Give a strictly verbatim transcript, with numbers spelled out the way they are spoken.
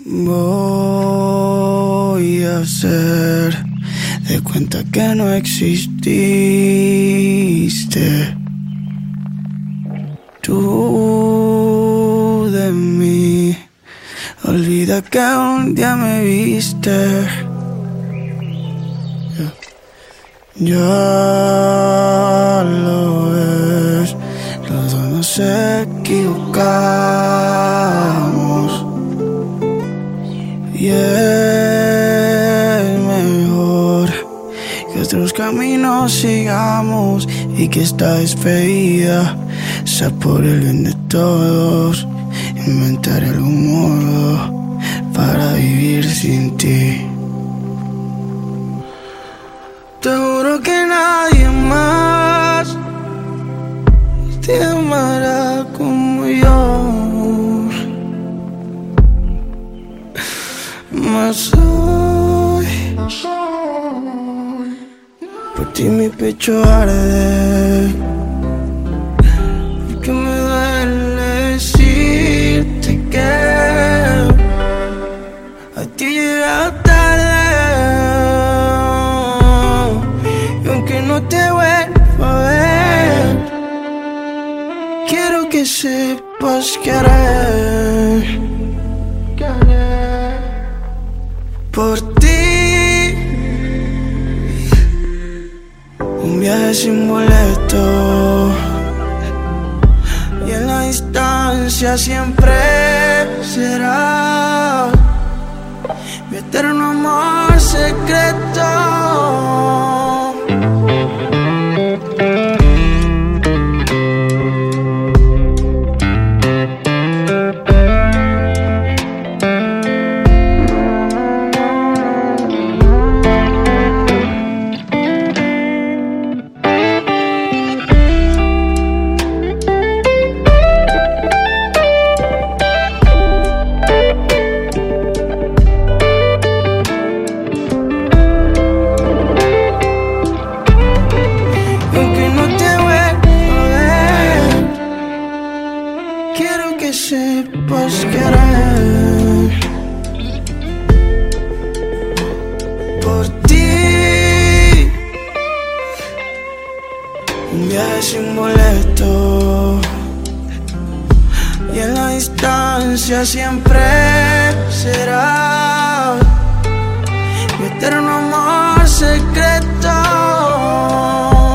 Voy a hacer de cuenta que no exististe. Tú de mí, olvida que un día me viste. Ya lo ves, los dos nos equivocamos. Y es mejor que otros caminos sigamos y que esta despedida sea por el bien de todos. Inventaré algún modo para vivir sin ti. Te juro que nadie más te amará como yo. Mas hoy por ti mi pecho arde, porque me duele decirte que a ti llega tarde. Y aunque no te vuelva a ver, quiero que sepas que haré por ti un viaje sin boleto, y en la distancia siempre será mi eterno amor secreto. Quiero que sepas que haré por ti un viaje sin boleto, y en la distancia siempre será mi eterno amor secreto.